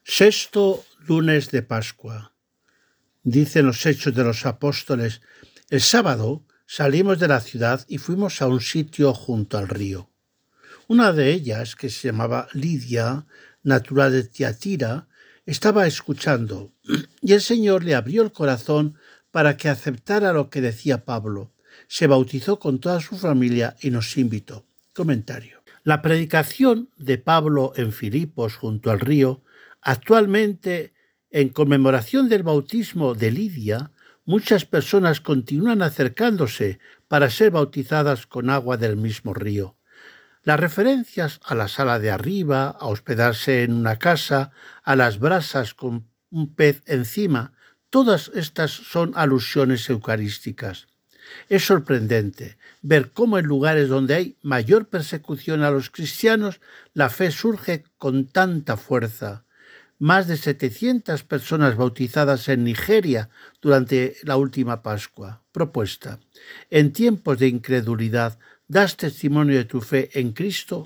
Sexto lunes de Pascua. Dicen los Hechos de los Apóstoles: el sábado salimos de la ciudad y fuimos a un sitio junto al río. Una de ellas, que se llamaba Lidia, natural de Tiatira, estaba escuchando, y el Señor le abrió el corazón para que aceptara lo que decía Pablo. Se bautizó con toda su familia y nos invitó. Comentario. La predicación de Pablo en Filipos junto al río, actualmente en conmemoración del bautismo de Lidia, muchas personas continúan acercándose para ser bautizadas con agua del mismo río. Las referencias a la sala de arriba, a hospedarse en una casa, a las brasas con un pez encima, todas estas son alusiones eucarísticas. Es sorprendente ver cómo en lugares donde hay mayor persecución a los cristianos, la fe surge con tanta fuerza. Más de 700 personas bautizadas en Nigeria durante la última Pascua. Propuesta. En tiempos de incredulidad, ¿das testimonio de tu fe en Cristo?